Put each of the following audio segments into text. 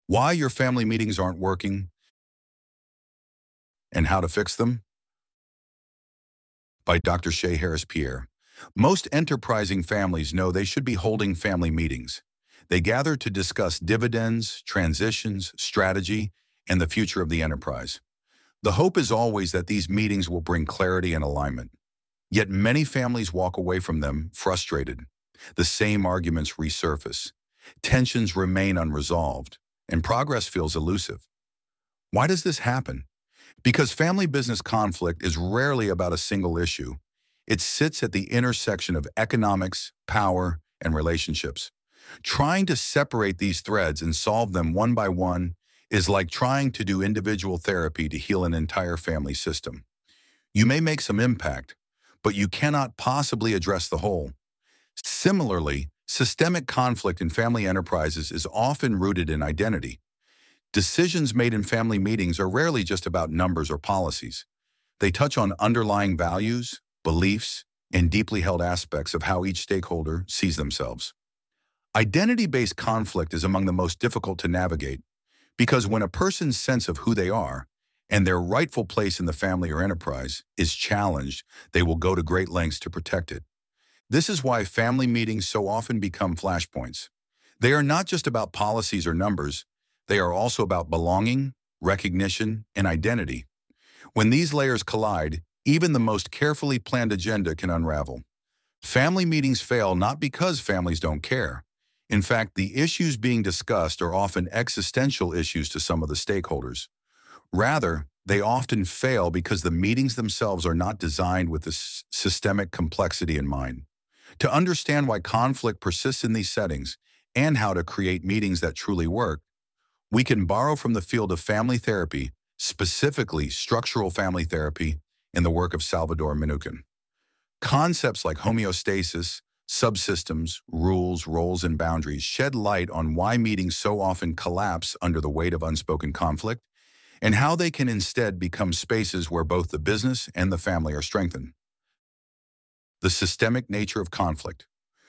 Why your family meetings aren't working and how to fix them by Dr. Shea Harris Pierre. Most enterprising families know they should be holding family meetings. They gather to discuss dividends, transitions, strategy, and the future of the enterprise. The hope is always that these meetings will bring clarity and alignment. Yet many families walk away from them frustrated. The same arguments resurface. Tensions remain unresolved, and progress feels elusive. Why does this happen? Because family business conflict is rarely about a single issue. It sits at the intersection of economics, power, and relationships. Trying to separate these threads and solve them one by one is like trying to do individual therapy to heal an entire family system. You may make some impact, but you cannot possibly address the whole. Similarly, systemic conflict in family enterprises is often rooted in identity. Decisions made in family meetings are rarely just about numbers or policies. They touch on underlying values, beliefs, and deeply held aspects of how each stakeholder sees themselves. Identity-based conflict is among the most difficult to navigate because when a person's sense of who they are and their rightful place in the family or enterprise is challenged, they will go to great lengths to protect it. This is why family meetings so often become flashpoints. They are not just about policies or numbers, they are also about belonging, recognition, and identity. When these layers collide, even the most carefully planned agenda can unravel. Family meetings fail not because families don't care. In fact, the issues being discussed are often existential issues to some of the stakeholders. Rather, they often fail because the meetings themselves are not designed with this systemic complexity in mind. To understand why conflict persists in these settings and how to create meetings that truly work, we can borrow from the field of family therapy, specifically structural family therapy, in the work of Salvador Minuchin. Concepts like homeostasis, subsystems, rules, roles, and boundaries shed light on why meetings so often collapse under the weight of unspoken conflict and how they can instead become spaces where both the business and the family are strengthened. The systemic nature of conflict.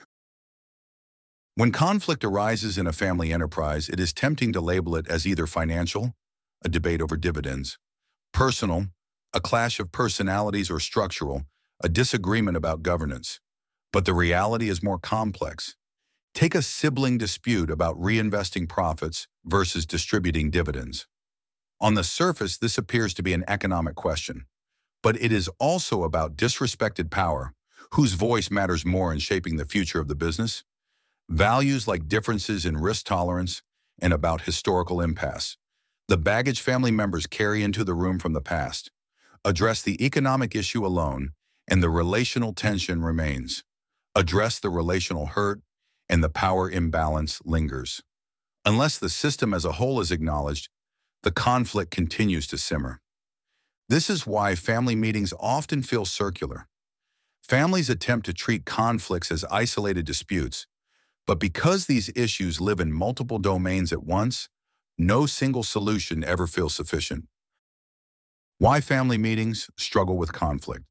When conflict arises in a family enterprise, it is tempting to label it as either financial, a debate over dividends, personal, a clash of personalities, or structural, a disagreement about governance. But the reality is more complex. Take a sibling dispute about reinvesting profits versus distributing dividends. On the surface, this appears to be an economic question, but it is also about disrespected power, whose voice matters more in shaping the future of the business, values like differences in risk tolerance, and about historical impasse. The baggage family members carry into the room from the past. Address the economic issue alone, and the relational tension remains. Address the relational hurt, and the power imbalance lingers. Unless the system as a whole is acknowledged, the conflict continues to simmer. This is why family meetings often feel circular. Families attempt to treat conflicts as isolated disputes, but because these issues live in multiple domains at once, no single solution ever feels sufficient. Why family meetings struggle with conflict.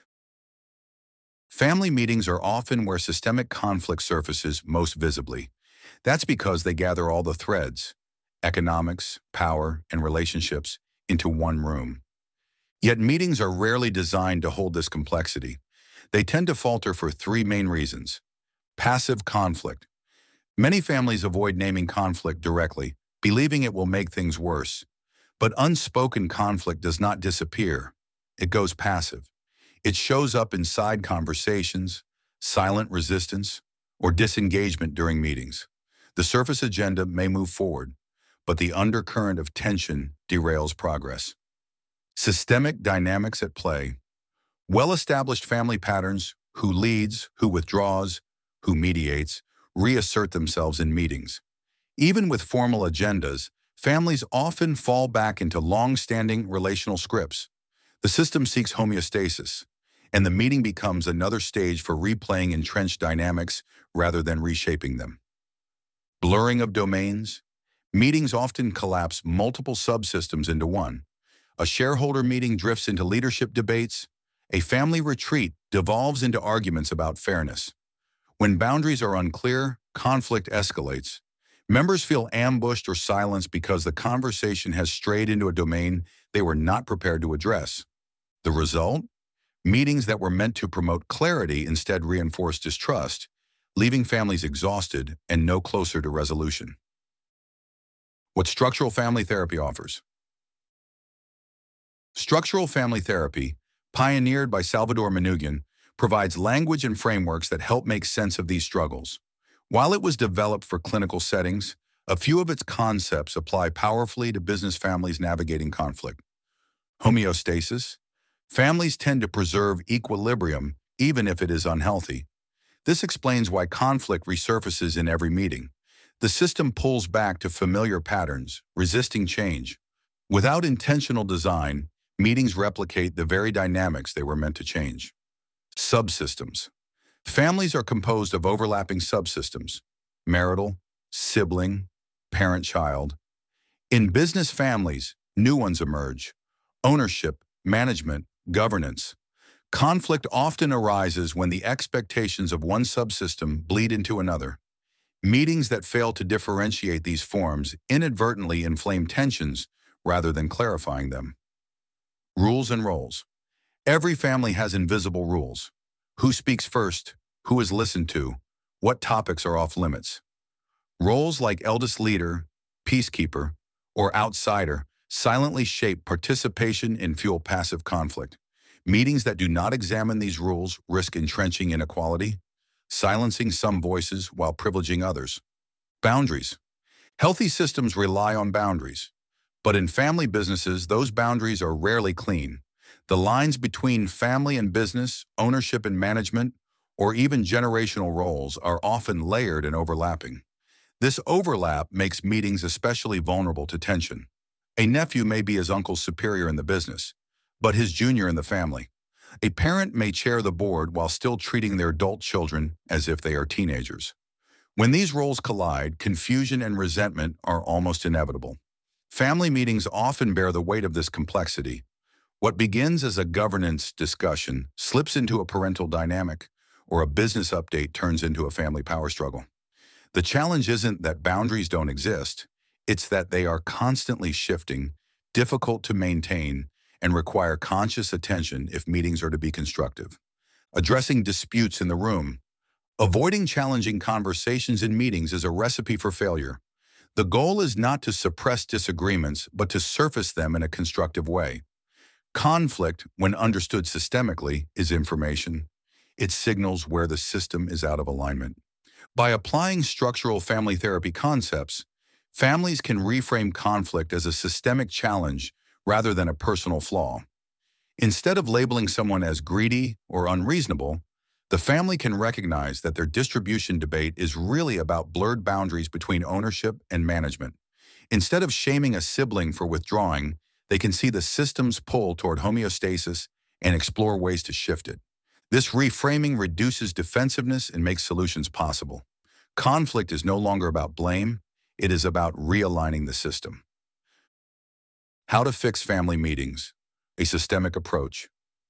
Family meetings are often where systemic conflict surfaces most visibly. That's because they gather all the threads, economics, power, and relationships, into one room. Yet meetings are rarely designed to hold this complexity. They tend to falter for three main reasons. Passive conflict. Many families avoid naming conflict directly, believing it will make things worse. But unspoken conflict does not disappear. It goes passive. It shows up in side conversations, silent resistance, or disengagement during meetings. The surface agenda may move forward, but the undercurrent of tension derails progress. Systemic dynamics at play. Well-established family patterns, who leads, who withdraws, who mediates, reassert themselves in meetings. Even with formal agendas, families often fall back into long-standing relational scripts. The system seeks homeostasis, and the meeting becomes another stage for replaying entrenched dynamics rather than reshaping them. Blurring of domains. Meetings often collapse multiple subsystems into one. A shareholder meeting drifts into leadership debates. A family retreat devolves into arguments about fairness. When boundaries are unclear, conflict escalates. Members feel ambushed or silenced because the conversation has strayed into a domain they were not prepared to address. The result? Meetings that were meant to promote clarity instead reinforce distrust, leaving families exhausted and no closer to resolution. What structural family therapy offers. Structural family therapy, pioneered by Salvador Manoogian, provides language and frameworks that help make sense of these struggles. While it was developed for clinical settings, a few of its concepts apply powerfully to business families navigating conflict. Homeostasis. Families tend to preserve equilibrium even if it is unhealthy. This explains why conflict resurfaces in every meeting. The system pulls back to familiar patterns, resisting change. Without intentional design, meetings replicate the very dynamics they were meant to change. Subsystems. Families are composed of overlapping subsystems: marital, sibling, parent-child. In business families, new ones emerge: ownership, management, governance. Conflict often arises when the expectations of one subsystem bleed into another. Meetings that fail to differentiate these forms inadvertently inflame tensions rather than clarifying them. Rules and roles. Every family has invisible rules. Who speaks first? Who is listened to? What topics are off limits? Roles like eldest leader, peacekeeper, or outsider silently shape participation and fuel passive conflict. Meetings that do not examine these rules risk entrenching inequality, silencing some voices while privileging others. Boundaries. Healthy systems rely on boundaries, but in family businesses, those boundaries are rarely clean. The lines between family and business, ownership and management, or even generational roles are often layered and overlapping. This overlap makes meetings especially vulnerable to tension. A nephew may be his uncle's superior in the business, but his junior in the family. A parent may chair the board while still treating their adult children as if they are teenagers. When these roles collide, confusion and resentment are almost inevitable. Family meetings often bear the weight of this complexity. What begins as a governance discussion slips into a parental dynamic, or a business update turns into a family power struggle. The challenge isn't that boundaries don't exist, it's that they are constantly shifting, difficult to maintain, and require conscious attention if meetings are to be constructive. Addressing disputes in the room. Avoiding challenging conversations in meetings is a recipe for failure. The goal is not to suppress disagreements, but to surface them in a constructive way. Conflict, when understood systemically, is information. It signals where the system is out of alignment. By applying structural family therapy concepts, families can reframe conflict as a systemic challenge rather than a personal flaw. Instead of labeling someone as greedy or unreasonable, the family can recognize that their distribution debate is really about blurred boundaries between ownership and management. Instead of shaming a sibling for withdrawing, they can see the system's pull toward homeostasis and explore ways to shift it. This reframing reduces defensiveness and makes solutions possible. Conflict is no longer about blame, it is about realigning the system. How to fix family meetings. A systemic approach.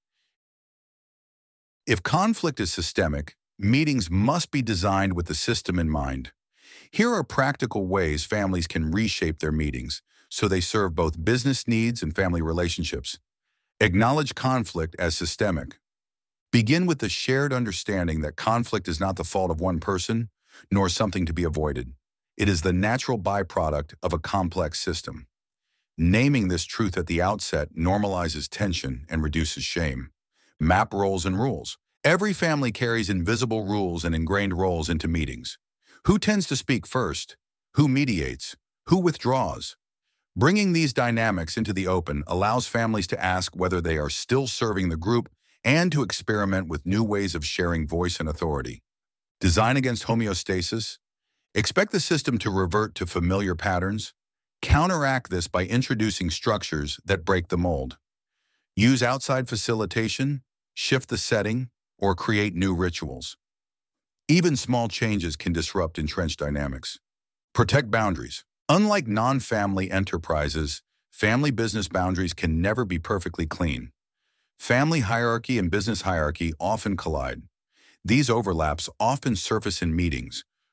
If conflict is systemic, meetings must be designed with the system in mind. Here are practical ways families can reshape their meetings so they serve both business needs and family relationships. Acknowledge conflict as systemic. Begin with the shared understanding that conflict is not the fault of one person, nor something to be avoided. It is the natural byproduct of a complex system. Naming this truth at the outset normalizes tension and reduces shame. Map roles and rules. Every family carries invisible rules and ingrained roles into meetings. Who tends to speak first? Who mediates? Who withdraws? Bringing these dynamics into the open allows families to ask whether they are still serving the group and to experiment with new ways of sharing voice and authority. Design against homeostasis. Expect the system to revert to familiar patterns. Counteract this by introducing structures that break the mold. Use outside facilitation, shift the setting, or create new rituals. Even small changes can disrupt entrenched dynamics. Protect boundaries. Unlike non-family enterprises, family business boundaries can never be perfectly clean. Family hierarchy and business hierarchy often collide. These overlaps often surface in meetings,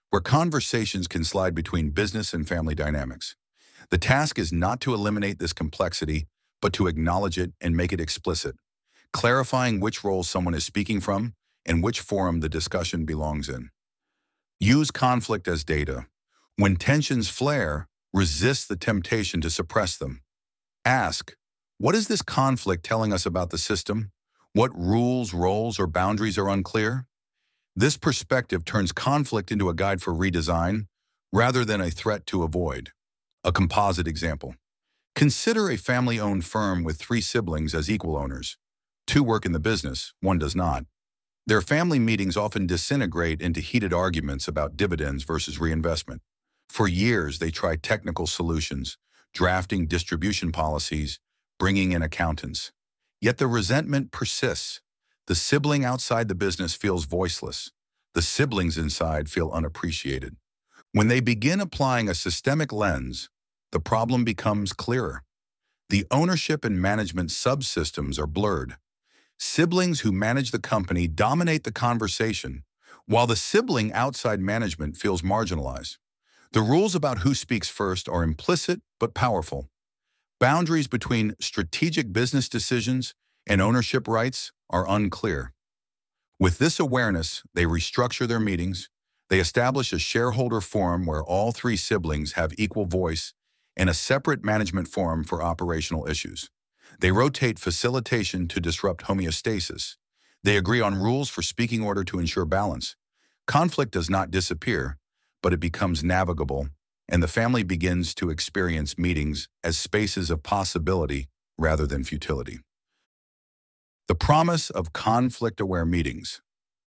where conversations can slide between business and family dynamics. The task is not to eliminate this complexity, but to acknowledge it and make it explicit, clarifying which role someone is speaking from and which forum the discussion belongs in. Use conflict as data. When tensions flare, resist the temptation to suppress them. Ask, what is this conflict telling us about the system? What rules, roles, or boundaries are unclear? This perspective turns conflict into a guide for redesign rather than a threat to avoid. A composite example. Consider a family-owned firm with 3 siblings as equal owners. 2 work in the business, 1 does not. Their family meetings often disintegrate into heated arguments about dividends versus reinvestment. For years, they try technical solutions, drafting distribution policies, bringing in accountants. Yet the resentment persists. The sibling outside the business feels voiceless. The siblings inside feel unappreciated. When they begin applying a systemic lens, the problem becomes clearer. The ownership and management subsystems are blurred. Siblings who manage the company dominate the conversation, while the sibling outside management feels marginalized. The rules about who speaks first are implicit but powerful. Boundaries between strategic business decisions and ownership rights are unclear. With this awareness, they restructure their meetings. They establish a shareholder forum where all 3 siblings have equal voice and a separate management forum for operational issues. They rotate facilitation to disrupt homeostasis. They agree on rules for speaking order to ensure balance. Conflict does not disappear, but it becomes navigable, and the family begins to experience meetings as spaces of possibility rather than futility. The promise of conflict-aware meetings.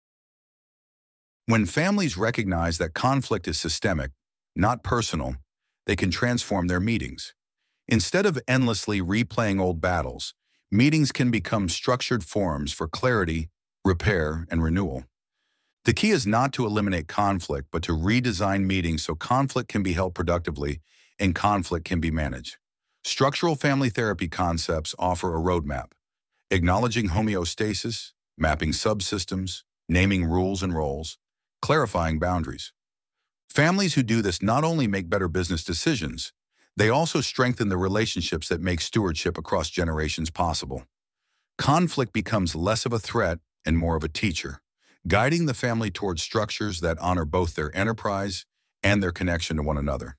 When families recognize that conflict is systemic, not personal, they can transform their meetings. Instead of endlessly replaying old battles, meetings can become structured forums for clarity, repair, and renewal. The key is not to eliminate conflict, but to redesign meetings so conflict can be held productively and conflict can be managed. Structural family therapy concepts offer a roadmap, acknowledging homeostasis, mapping subsystems, naming rules and roles, clarifying boundaries. Families who do this not only make better business decisions, they also strengthen the relationships that make stewardship across generations possible. Conflict becomes less of a threat and more of a teacher, guiding the family towards structures that honor both their enterprise and their connection to one another.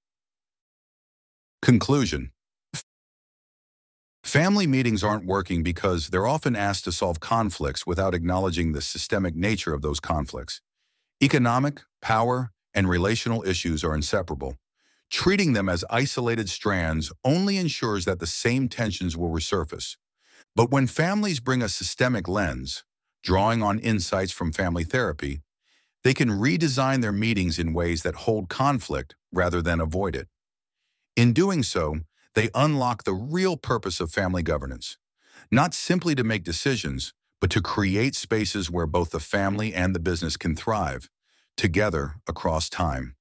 Conclusion. Family meetings aren't working because they're often asked to solve conflicts without acknowledging the systemic nature of those conflicts. Economic, power, and relational issues are inseparable. Treating them as isolated strands only ensures that the same tensions will resurface. But when families bring a systemic lens, drawing on insights from family therapy, they can redesign their meetings in ways that hold conflict rather than avoid it. In doing so, they unlock the real purpose of family governance, not simply to make decisions, but to create spaces where both the family and the business can thrive together across time.